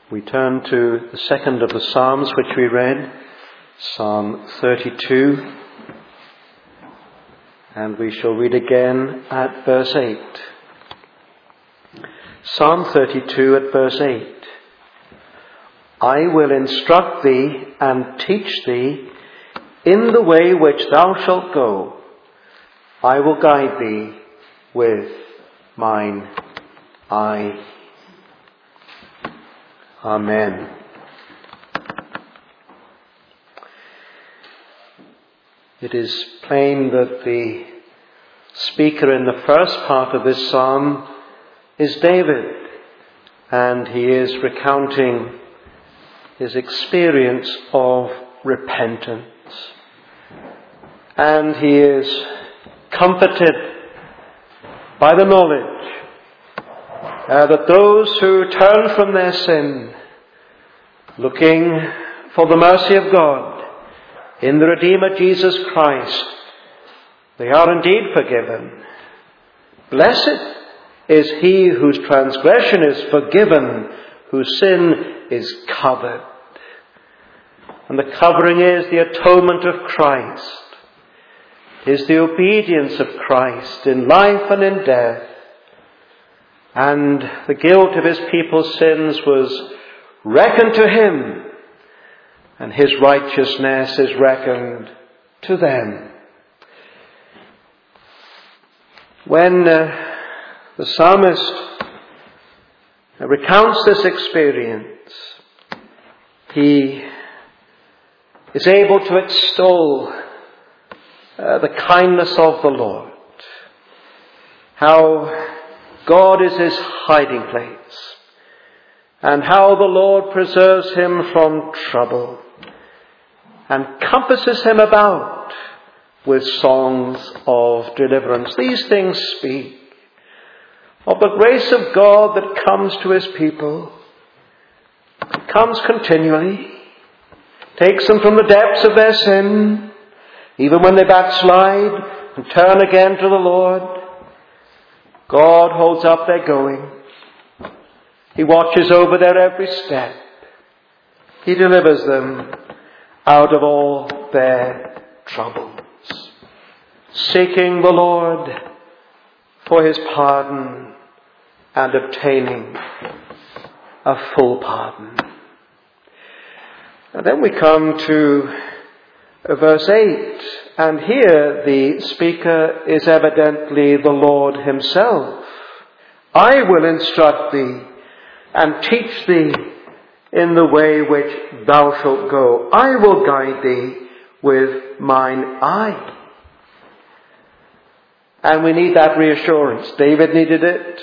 We turn to the second of the Psalms which we read, Psalm 32, and we shall read again at verse 8. Psalm 32 at verse 8. I will instruct thee and teach thee in the way which thou shalt go. I will guide thee with mine eye. Amen. It is plain that the speaker in the first part of this psalm is David, and he is recounting his experience of repentance. And he is comforted by the knowledge that those who turn from their sin, looking for the mercy of God in the Redeemer Jesus Christ, they are indeed forgiven. Blessed is he whose transgression is forgiven, whose sin is covered. And the covering is the atonement of Christ, is the obedience of Christ in life and in death. And the guilt of his people's sins was reckoned to him, and his righteousness is reckoned to them. When the psalmist recounts this experience, he is able to extol the kindness of the Lord, how God is his hiding place, and how the Lord preserves him from trouble and compasses him about with songs of deliverance. These things speak of the grace of God that comes to his people. It comes continually, takes them from the depths of their sin, even when they backslide and turn again to the Lord. God holds up their going. He watches over their every step. He delivers them out of all their troubles, seeking the Lord for his pardon and obtaining a full pardon. And then we come to verse 8, and here the speaker is evidently the Lord himself. I will instruct thee and teach thee in the way which thou shalt go. I will guide thee with mine eye. And we need that reassurance. David needed it.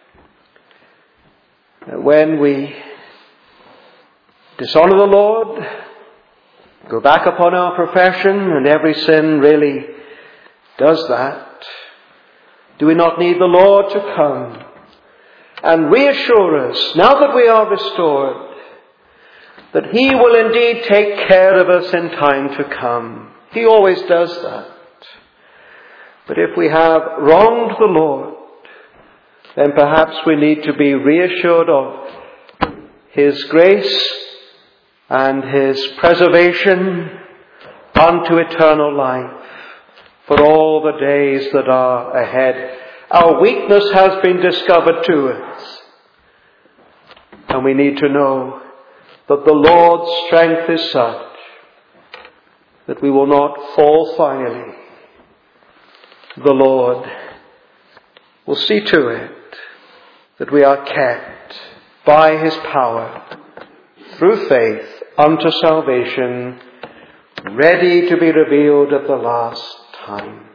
When we dishonor the Lord, go back upon our profession, and every sin really does that, do we not need the Lord to come and reassure us, now that we are restored, that he will indeed take care of us in time to come? He always does that. But if we have wronged the Lord, then perhaps we need to be reassured of his grace and his preservation unto eternal life for all the days that are ahead. Our weakness has been discovered to us, and we need to know that the Lord's strength is such that we will not fall finally. The Lord will see to it that we are kept by his power through faith unto salvation, ready to be revealed at the last time.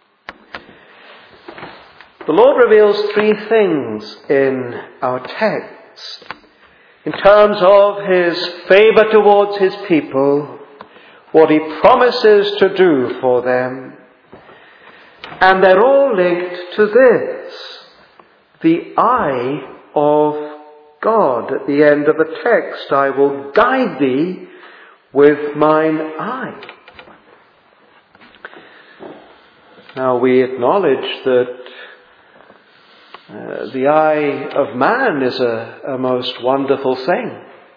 The Lord reveals three things in our text in terms of his favor towards his people, what he promises to do for them. And they're all linked to this: the eye of God. At the end of the text, I will guide thee with mine eye. Now we acknowledge that the eye of man is a most wonderful thing.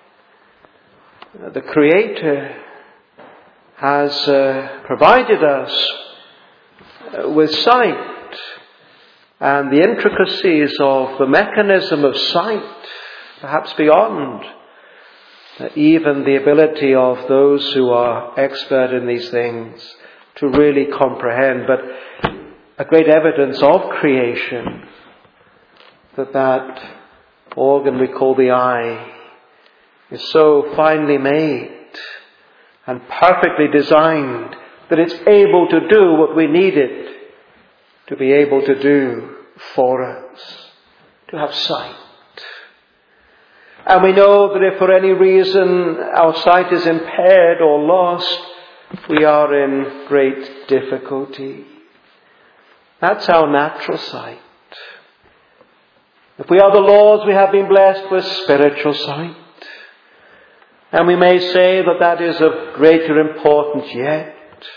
the Creator has provided us with sight, and the intricacies of the mechanism of sight, perhaps beyond even the ability of those who are expert in these things to really comprehend, but a great evidence of creation, that organ we call the eye is so finely made and perfectly designed that it's able to do what we need it to be able to do for us, to have sight. And we know that if for any reason our sight is impaired or lost, we are in great difficulty. That's our natural sight. If we are the Lord's, we have been blessed with spiritual sight. And we may say that that is of greater importance yet.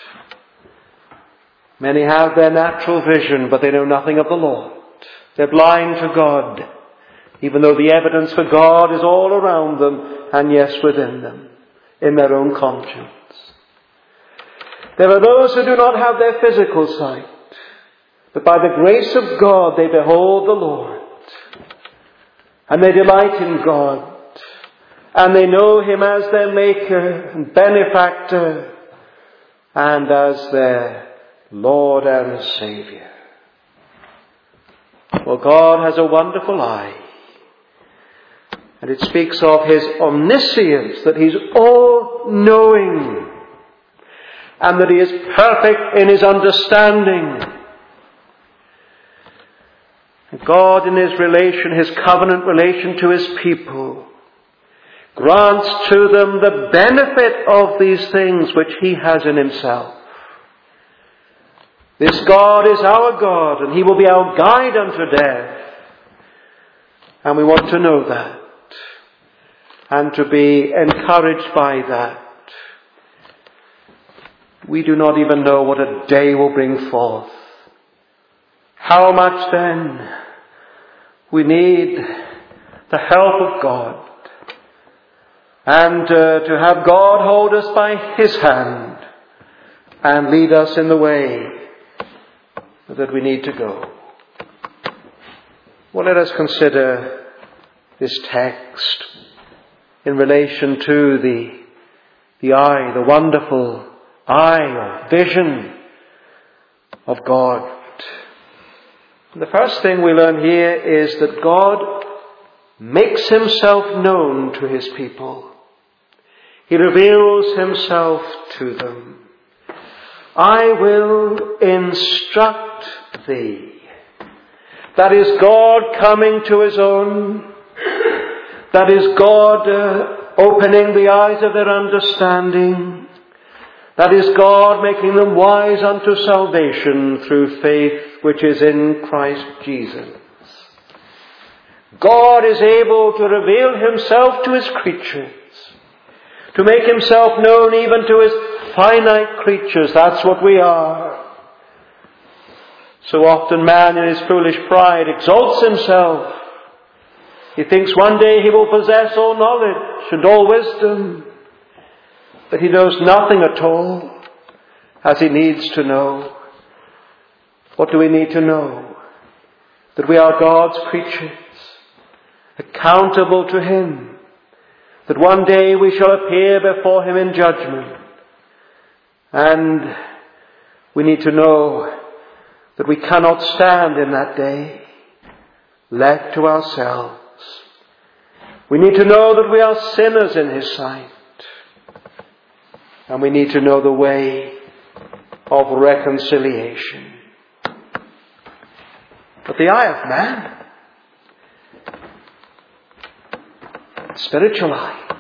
Many have their natural vision, but they know nothing of the Lord. They're blind to God, even though the evidence for God is all around them and yes, within them, in their own conscience. There are those who do not have their physical sight, but by the grace of God they behold the Lord, and they delight in God, and they know Him as their Maker and Benefactor, and as their Lord and Saviour. Well, God has a wonderful eye, and it speaks of His omniscience, that He's all-knowing, and that He is perfect in His understanding. And God, in His relation, His covenant relation to His people, grants to them the benefit of these things which He has in Himself. This God is our God, and He will be our guide unto death. And we want to know that, and to be encouraged by that. We do not even know what a day will bring forth. How much then we need the help of God, and to have God hold us by His hand and lead us in the way that we need to go. Well, let us consider this text in relation to the eye, the wonderful eye or vision of God. And the first thing we learn here is that God makes Himself known to His people. He reveals Himself to them. I will instruct thee. That is God coming to His own. That is God opening the eyes of their understanding. That is God making them wise unto salvation through faith which is in Christ Jesus. God is able to reveal Himself to His creatures, to make Himself known even to His finite creatures. That's what we are. So often man in his foolish pride exalts himself. He thinks one day he will possess all knowledge and all wisdom, but he knows nothing at all as he needs to know. What do we need to know? That we are God's creatures, accountable to Him, that one day we shall appear before Him in judgment. And we need to know that we cannot stand in that day left to ourselves. We need to know that we are sinners in His sight. And we need to know the way of reconciliation. But the eye of man, spiritual eye,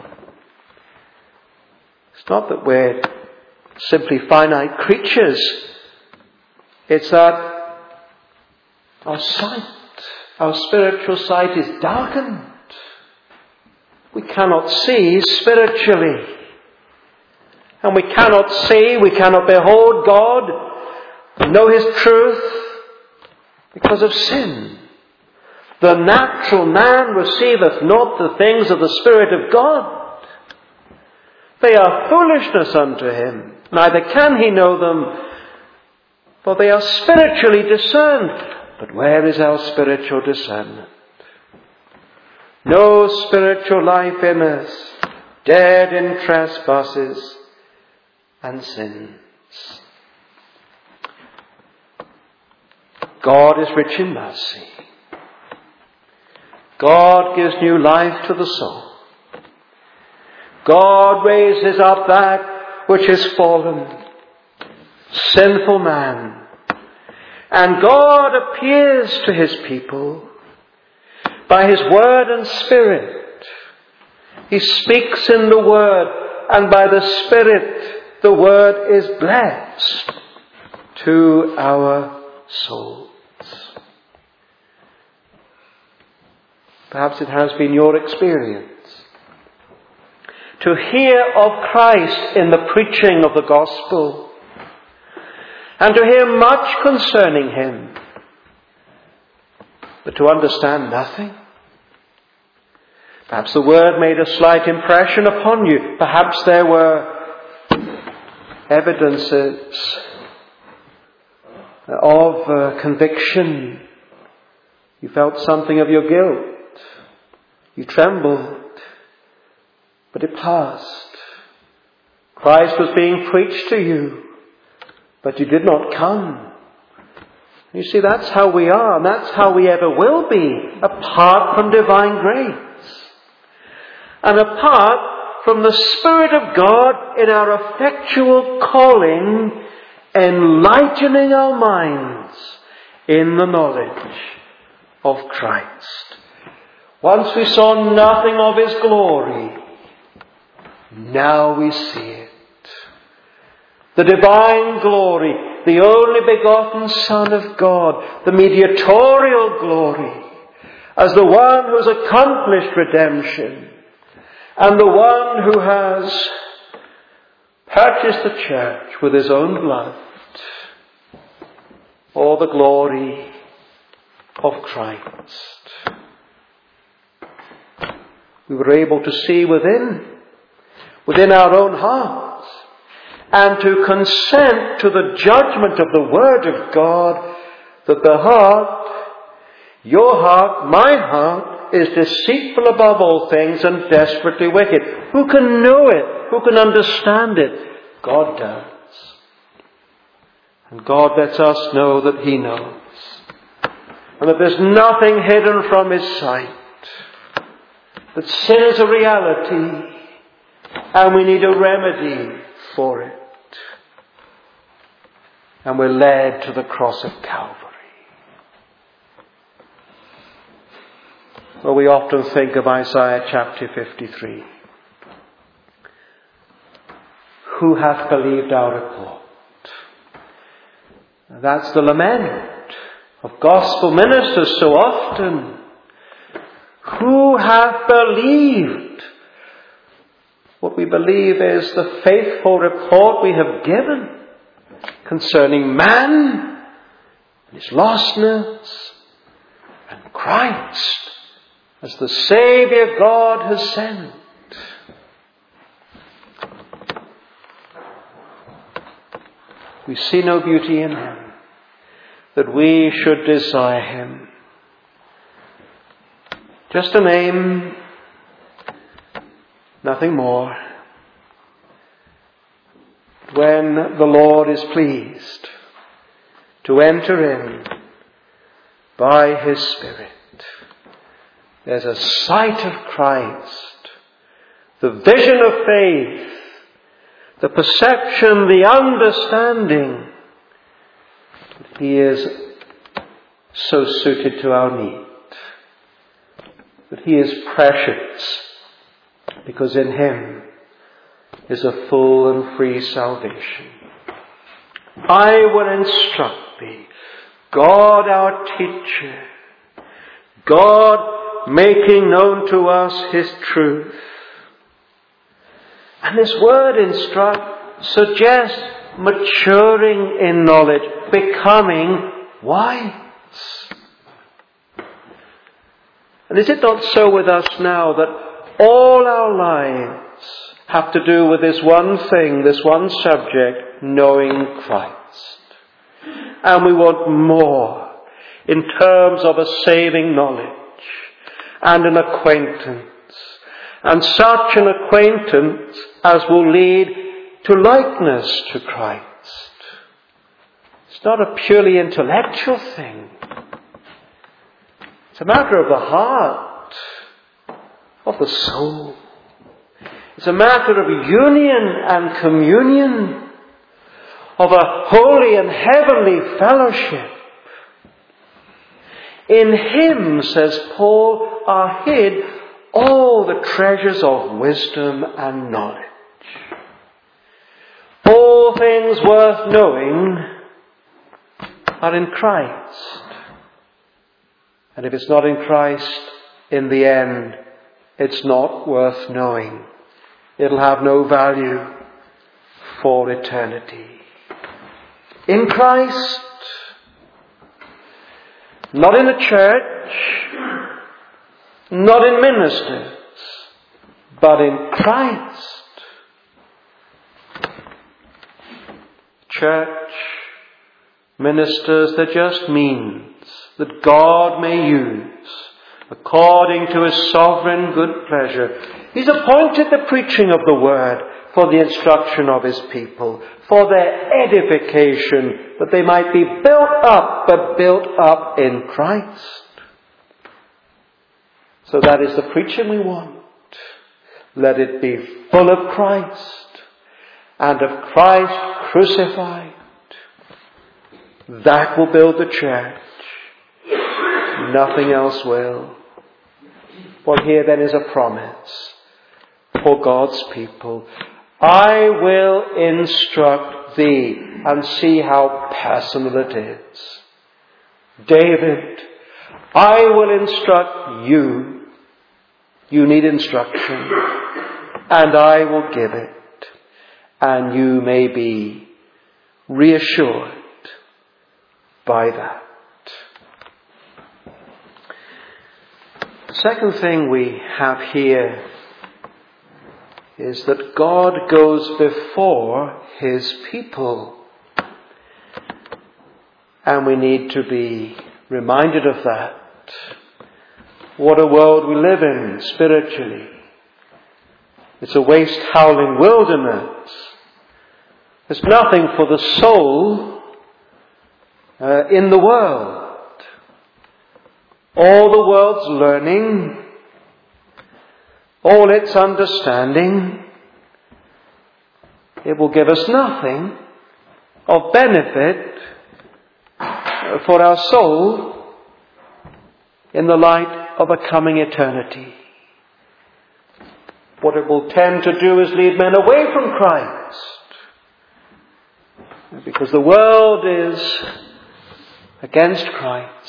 it's not that we're simply finite creatures. It's that our sight, our spiritual sight is darkened. We cannot see spiritually. And we cannot see, we cannot behold God, know His truth because of sin. The natural man receiveth not the things of the Spirit of God, They are foolishness unto him. Neither can he know them, for they are spiritually discerned. But where is our spiritual discernment? No spiritual life in us, dead in trespasses and sins. God is rich in mercy. God gives new life to the soul. God raises up that which is fallen, sinful man. And God appears to his people by his word and spirit. He speaks in the word, and by the spirit the word is blessed to our souls. Perhaps it has been your experience to hear of Christ in the preaching of the gospel and to hear much concerning him, but to understand nothing. Perhaps the word made a slight impression upon you. Perhaps there were evidences of conviction. You felt something of your guilt. You trembled, but it passed. Christ was being preached to you, but you did not come. You see, that's how we are, and that's how we ever will be, apart from divine grace. And apart from the Spirit of God in our effectual calling, enlightening our minds in the knowledge of Christ. Once we saw nothing of his glory, now we see it. The divine glory, the only begotten Son of God, the mediatorial glory, as the one who has accomplished redemption, and the one who has purchased the church with his own blood. All the glory of Christ. We were able to see within our own hearts, and to consent to the judgment of the Word of God, that the heart, your heart, my heart, is deceitful above all things and desperately wicked. Who can know it? Who can understand it? God does. And God lets us know that he knows. And that there's nothing hidden from his sight. That sin is a reality, and we need a remedy for it. And we're led to the cross of Calvary. Well, we often think of Isaiah chapter 53. Who hath believed our report? That's the lament of gospel ministers so often. Who hath believed? What we believe is the faithful report we have given concerning man, his lostness, and Christ as the Saviour God has sent. We see no beauty in him, that we should desire him. Just a name, nothing more. When the Lord is pleased to enter in by his Spirit, there's a sight of Christ, the vision of faith, the perception, the understanding that he is so suited to our need. That he is precious, because in him is a full and free salvation. I will instruct thee, God our teacher, God making known to us his truth. And this word instruct suggests maturing in knowledge, becoming wise. And is it not so with us now that all our lives have to do with this one thing, this one subject, knowing Christ. And we want more in terms of a saving knowledge and an acquaintance. And such an acquaintance as will lead to likeness to Christ. It's not a purely intellectual thing. It's a matter of the heart, of the soul. It's a matter of union and communion, of a holy and heavenly fellowship. In Him, says Paul, are hid all the treasures of wisdom and knowledge. All things worth knowing are in Christ. And if it's not in Christ, in the end, it's not worth knowing. It'll have no value for eternity. In Christ, not in a church, not in ministers, but in Christ. Church, ministers, they're just means that God may use according to His sovereign good pleasure. He's appointed the preaching of the word for the instruction of His people, for their edification, that they might be built up, but built up in Christ. So that is the preaching we want. Let it be full of Christ and of Christ crucified. That will build the church. Nothing else will. Well, here then is a promise for God's people. I will instruct thee, and see how personal it is. David, I will instruct you. You need instruction, and I will give it, and you may be reassured by that. The second thing we have here is that God goes before His people. And we need to be reminded of that. What a world we live in spiritually. It's a waste howling wilderness. There's nothing for the soul in the world. All the world's learning, all its understanding, it will give us nothing of benefit for our soul in the light of a coming eternity. What it will tend to do is lead men away from Christ, because the world is against Christ.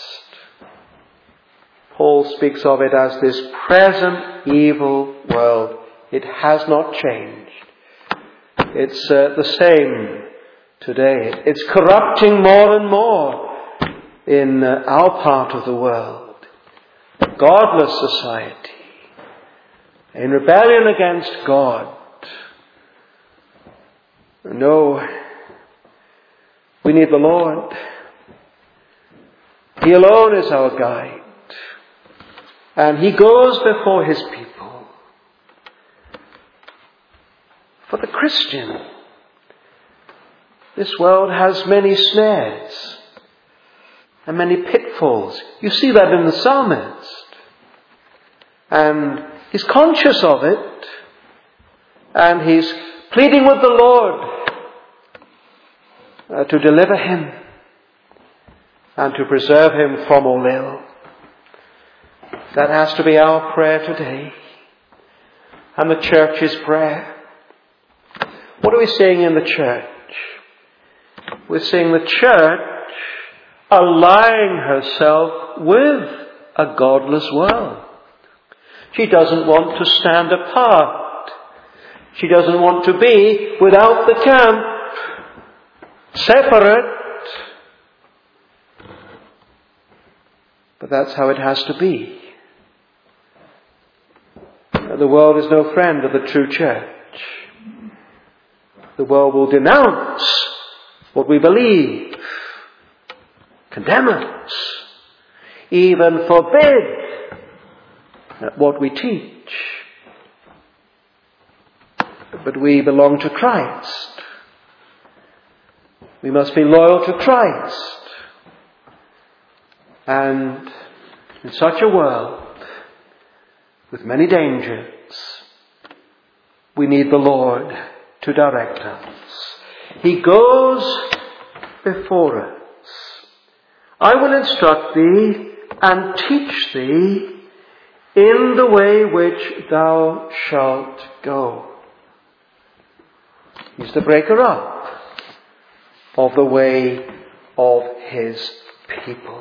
Paul speaks of it as this present evil world. It has not changed. It's the same today. It's corrupting more and more in our part of the world. A godless society. In rebellion against God. No, we need the Lord. He alone is our guide. And He goes before His people. For the Christian, this world has many snares and many pitfalls. You see that in the psalmist. And he's conscious of it. And he's pleading with the Lord to deliver him and to preserve him from all ill. That has to be our prayer today. And the church's prayer. What are we seeing in the church? We're seeing the church allying herself with a godless world. She doesn't want to stand apart. She doesn't want to be without the camp, separate. But that's how it has to be. The world is no friend of the true church. The world will denounce what we believe, condemn us, even forbid what we teach. But we belong to Christ. We must be loyal to Christ. And in such a world, with many dangers, we need the Lord to direct us. He goes before us. I will instruct thee and teach thee in the way which thou shalt go. He's the breaker up of the way of his people.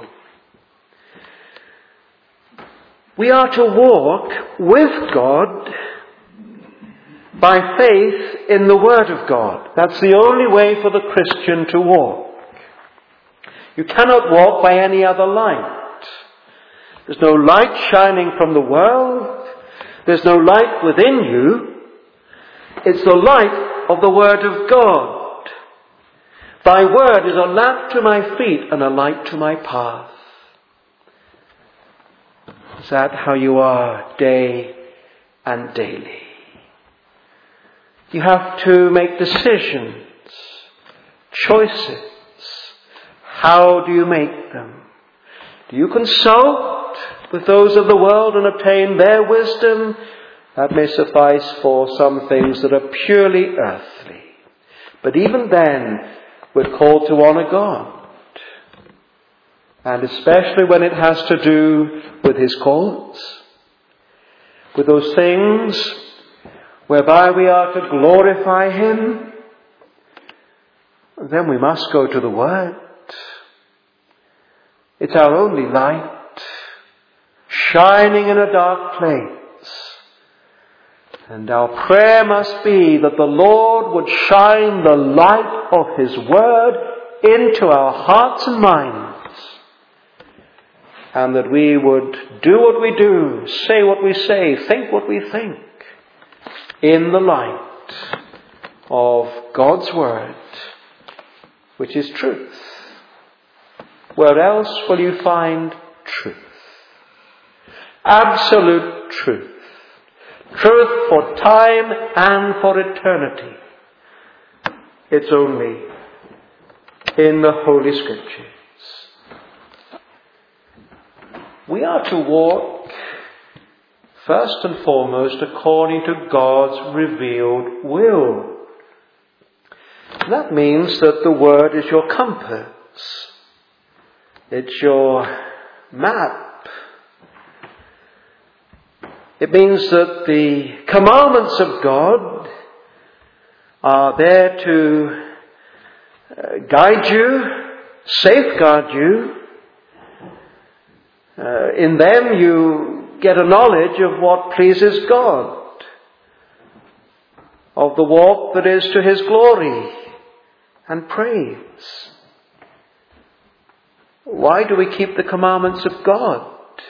We are to walk with God by faith in the Word of God. That's the only way for the Christian to walk. You cannot walk by any other light. There's no light shining from the world. There's no light within you. It's the light of the Word of God. Thy Word is a lamp to my feet and a light to my path. Is that how you are day and daily? You have to make decisions, choices. How do you make them? Do you consult with those of the world and obtain their wisdom? That may suffice for some things that are purely earthly. But even then, we're called to honour God. And especially when it has to do with his cause, with those things whereby we are to glorify him, then we must go to the Word. It's our only light, shining in a dark place. And our prayer must be that the Lord would shine the light of his Word into our hearts and minds, and that we would do what we do, say what we say, think what we think, in the light of God's Word, which is truth. Where else will you find truth? Absolute truth. Truth for time and for eternity. It's only in the Holy Scriptures. We are to walk first and foremost according to God's revealed will. That means that the Word is your compass. It's your map. It means that the commandments of God are there to guide you, safeguard you. In them you get a knowledge of what pleases God, of the walk that is to his glory and praise. Why do we keep the commandments of God?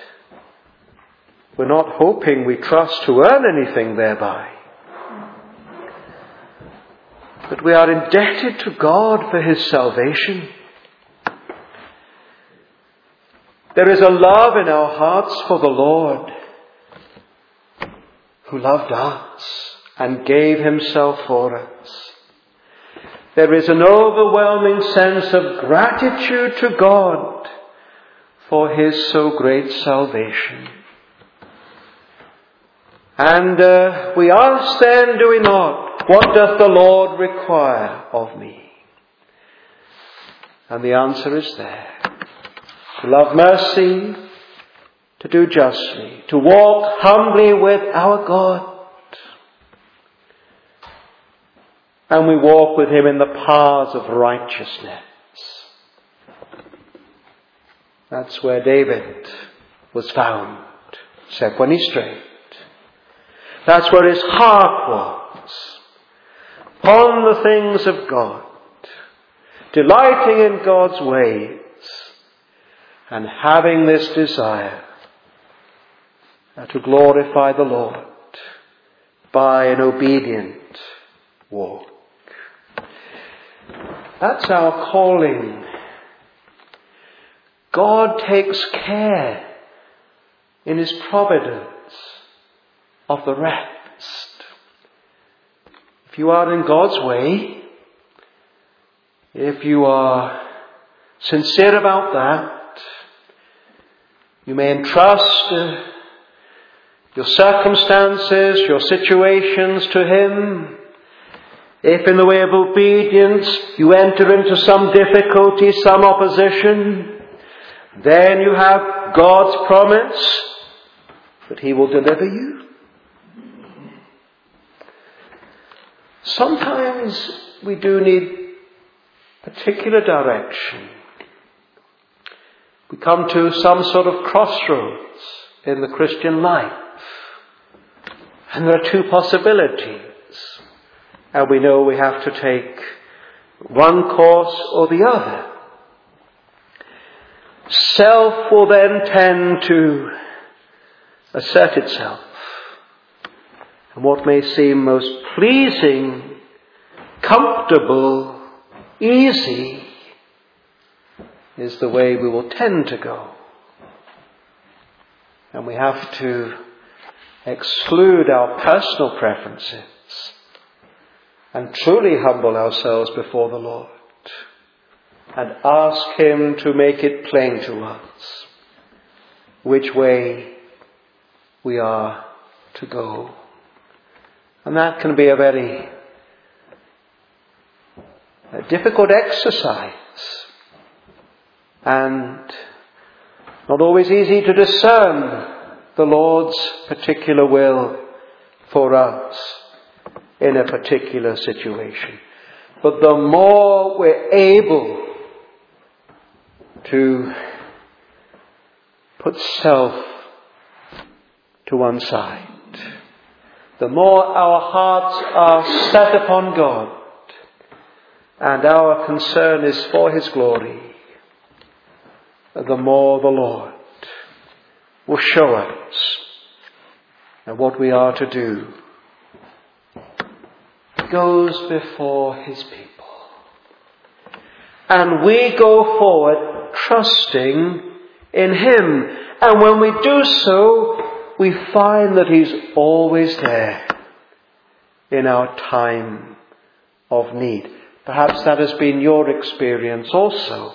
We're not hoping, we trust, to earn anything thereby. But we are indebted to God for his salvation. There is a love in our hearts for the Lord, who loved us and gave himself for us. There is an overwhelming sense of gratitude to God for his so great salvation. And we ask then, do we not, what doth the Lord require of me? And the answer is there. To love mercy, to do justly, to walk humbly with our God. And we walk with him in the paths of righteousness. That's where David was found, except when he strayed. That's where his heart was, upon the things of God, delighting in God's ways, and having this desire to glorify the Lord by an obedient walk. That's our calling. God takes care in His providence of the rest. If you are in God's way, if you are sincere about that, you may entrust your circumstances, your situations to Him. If in the way of obedience you enter into some difficulty, some opposition, then you have God's promise that He will deliver you. Sometimes we do need particular direction. We come to some sort of crossroads in the Christian life. And there are two possibilities. And we know we have to take one course or the other. Self will then tend to assert itself. And what may seem most pleasing, comfortable, easy, is the way we will tend to go. And we have to exclude our personal preferences and truly humble ourselves before the Lord and ask Him to make it plain to us which way we are to go. And that can be a very difficult exercise and not always easy to discern the Lord's particular will for us in a particular situation. But the more we're able to put self to one side, the more our hearts are set upon God and our concern is for His glory, the more the Lord will show us what we are to do. He goes before His people. And we go forward trusting in Him. And when we do so, we find that He's always there in our time of need. Perhaps that has been your experience also.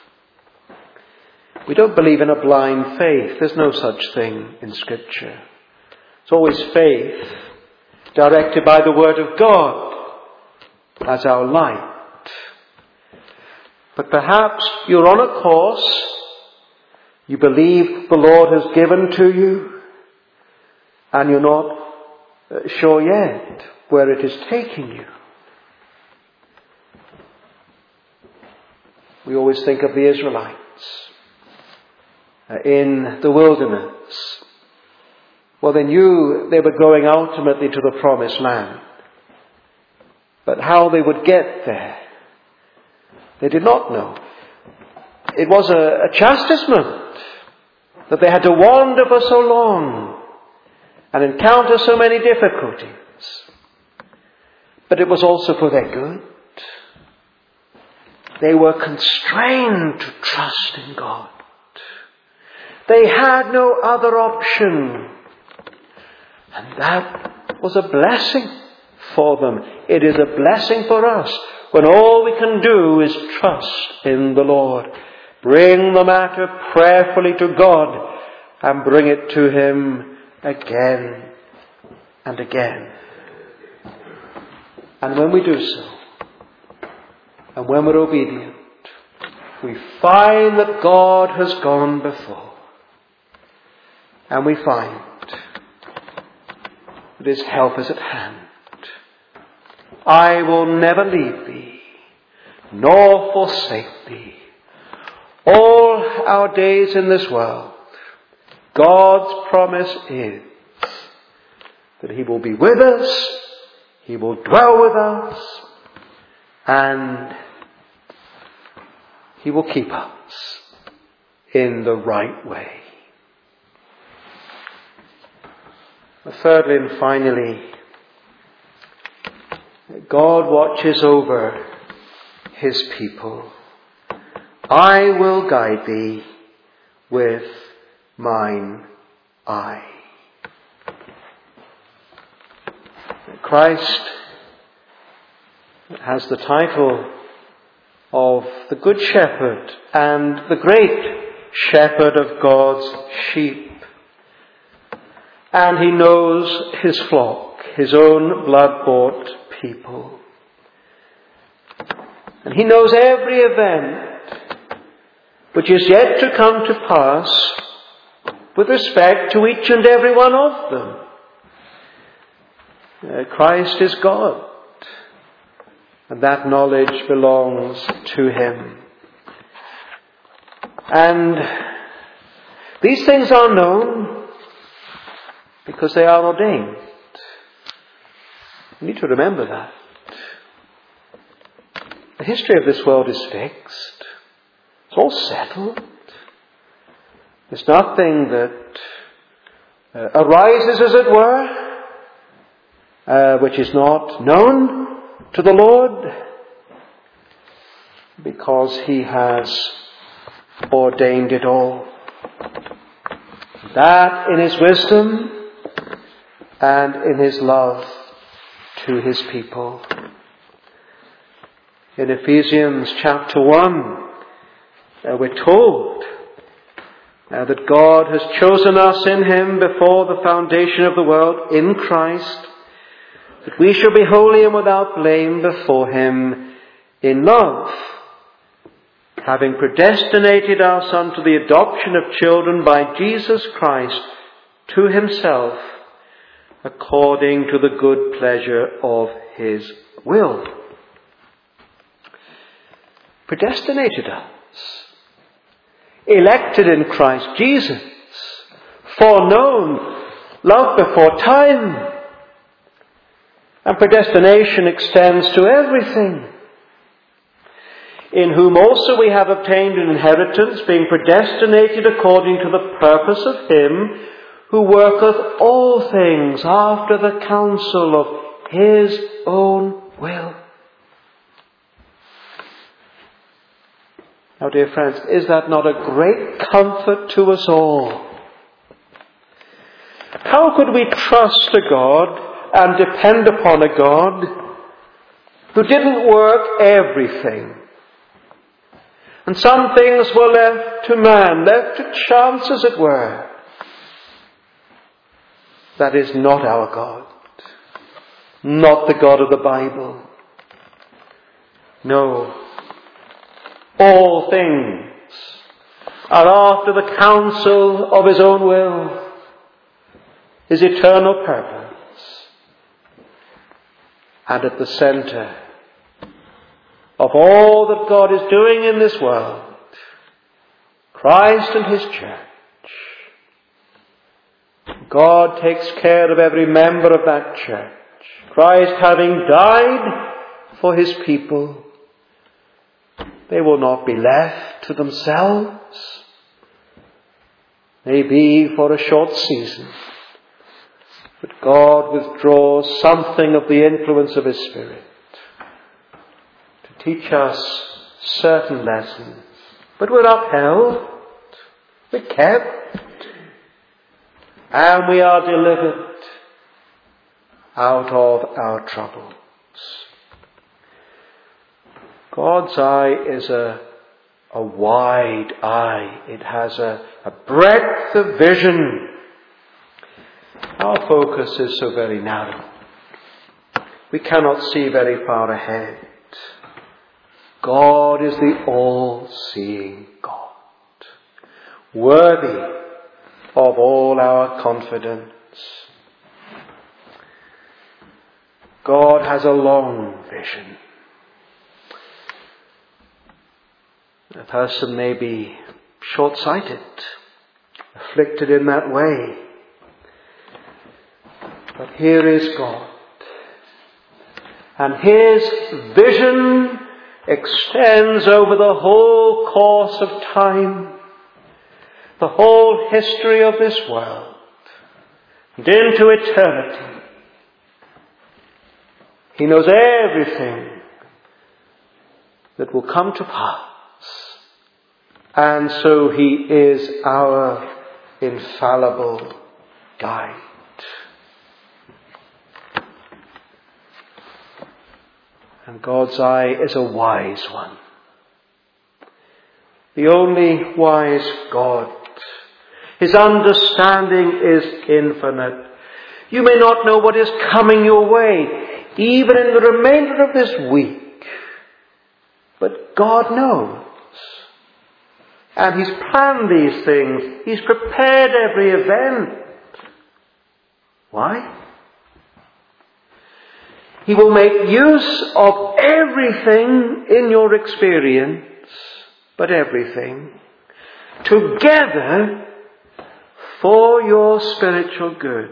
We don't believe in a blind faith. There's no such thing in Scripture. It's always faith directed by the Word of God as our light. But perhaps you're on a course you believe the Lord has given to you, and you're not sure yet where it is taking you. We always think of the Israelites in the wilderness. Well, they knew they were going ultimately to the promised land. But how they would get there, they did not know. It was a chastisement that they had to wander for so long and encounter so many difficulties. But it was also for their good. They were constrained to trust in God. They had no other option. And that was a blessing for them. It is a blessing for us when all we can do is trust in the Lord. Bring the matter prayerfully to God and bring it to Him again and again. And when we do so, and when we're obedient, we find that God has gone before. And we find that His help is at hand. I will never leave thee, nor forsake thee. All our days in this world, God's promise is that He will be with us, He will dwell with us, and He will keep us in the right way. Thirdly and finally, God watches over his people. I will guide thee with mine eye. Christ has the title of the Good Shepherd and the great shepherd of God's sheep. And he knows his flock, his own blood-bought people. And he knows every event which is yet to come to pass with respect to each and every one of them. Christ is God, and that knowledge belongs to him. And these things are known because they are ordained. You need to remember that. The history of this world is fixed. It's all settled. There's nothing that arises, as it were, which is not known to the Lord, because he has ordained it all. That in his wisdom and in his love to his people. In Ephesians chapter 1, we're told that God has chosen us in him before the foundation of the world, in Christ, that we shall be holy and without blame before him in love, having predestinated us unto the adoption of children by Jesus Christ to himself, according to the good pleasure of his will. Predestinated us, elected in Christ Jesus, foreknown, loved before time. And predestination extends to everything. In whom also we have obtained an inheritance, being predestinated according to the purpose of him who worketh all things after the counsel of his own will. Now, dear friends, is that not a great comfort to us all? How could we trust a God and depend upon a God who didn't work everything? And some things were left to man, left to chance, as it were. That is not our God. Not the God of the Bible. No. All things are after the counsel of his own will, his eternal purpose, and at the center of all that God is doing in this world, Christ and his church. God takes care of every member of that church. Christ having died for his people, they will not be left to themselves. Maybe for a short season. But God withdraws something of the influence of his Spirit to teach us certain lessons. But we're upheld, we're kept, and we are delivered out of our troubles. God's eye is a wide eye. It has a breadth of vision. Our focus is so very narrow. We cannot see very far ahead. God is the all-seeing God, worthy of all our confidence. God has a long vision. A person may be short-sighted, afflicted in that way. But here is God. And his vision extends over the whole course of time, the whole history of this world, and into eternity. He knows everything that will come to pass. And so he is our infallible guide. And God's eye is a wise one. The only wise God. His understanding is infinite. You may not know what is coming your way, even in the remainder of this week. But God knows. And He's planned these things. He's prepared every event. Why? He will make use of everything in your experience, but everything, together for your spiritual good,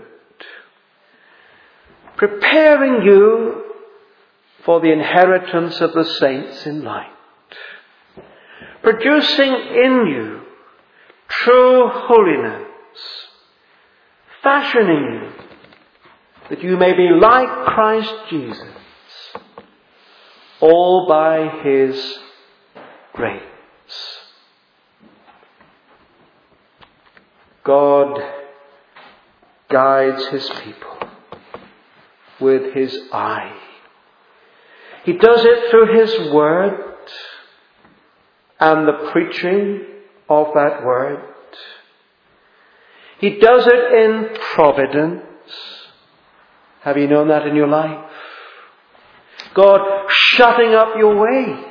preparing you for the inheritance of the saints in light, producing in you true holiness, fashioning you that you may be like Christ Jesus, all by His grace. God guides His people with His eye. He does it through His word and the preaching of that word. He does it in providence. Have you known that in your life? God shutting up your way.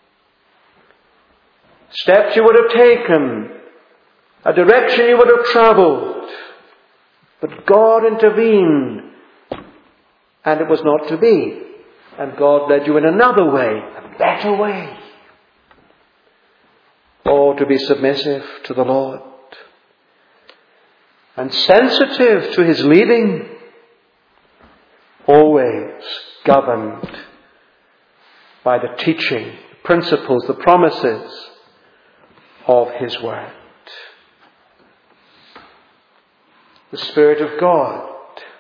Steps you would have taken, a direction you would have travelled. But God intervened, and it was not to be. And God led you in another way, a better way. Oh, to be submissive to the Lord and sensitive to His leading, always governed by the teaching, the principles, the promises of His word. The Spirit of God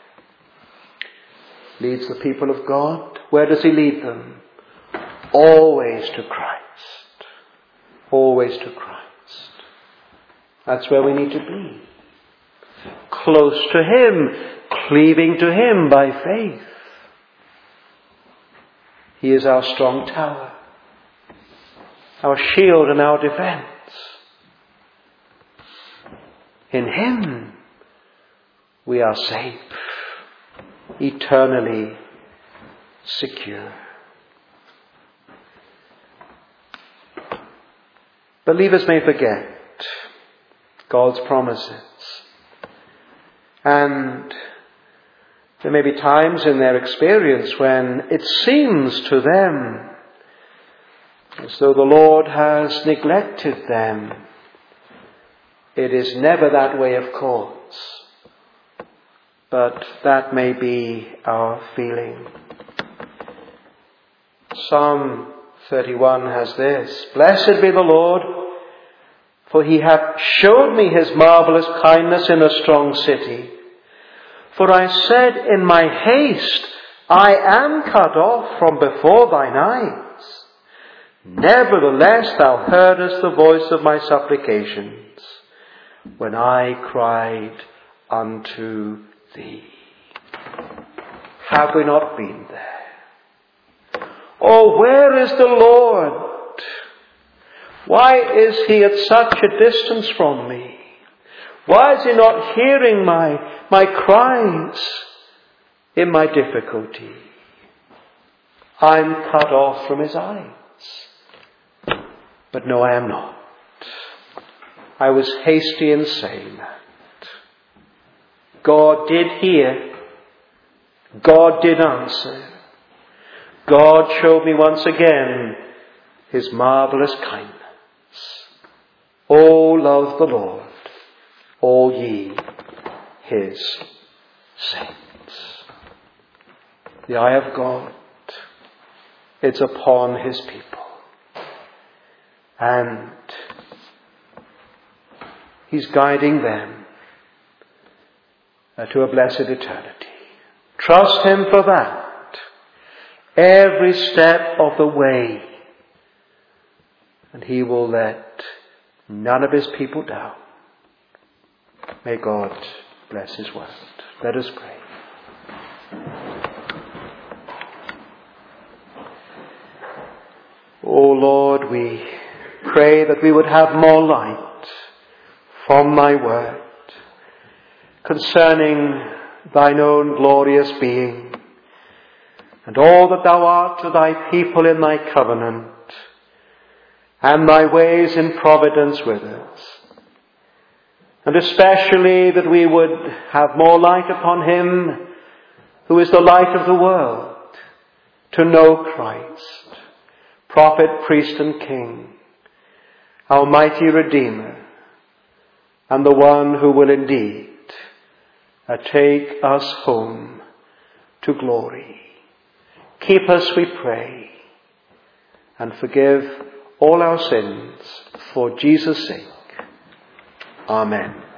leads the people of God. Where does He lead them? Always to Christ. Always to Christ. That's where we need to be. Close to Him, cleaving to Him by faith. He is our strong tower, our shield and our defense. In Him we are safe, eternally secure. Believers may forget God's promises, and there may be times in their experience when it seems to them as though the Lord has neglected them. It is never that way, of course, but that may be our feeling. Psalm 31 has this: Blessed be the Lord, for He hath showed me His marvellous kindness in a strong city. For I said in my haste, I am cut off from before thine eyes. Nevertheless thou heardest the voice of my supplications, when I cried unto thee. Have we not been there? Oh, where is the Lord? Why is He at such a distance from me? Why is He not hearing my cries in my difficulty? I'm cut off from His eyes. But no, I am not. I was hasty in saying that. God did hear. God did answer. God showed me once again His marvellous kindness. Oh, love the Lord, all ye His saints. The eye of God, it's upon His people. And He's guiding them to a blessed eternity. Trust Him for that. Every step of the way and he will let none of his people down. May God bless his word. Let us pray. O Lord, we pray that we would have more light from thy word concerning thine own glorious being and all that thou art to thy people in thy covenant and thy ways in providence with us. And especially that we would have more light upon him who is the light of the world, to know Christ, prophet, priest and king, our mighty Redeemer, and the one who will indeed take us home to glory. Keep us, we pray, and forgive all our sins for Jesus' sake. Amen.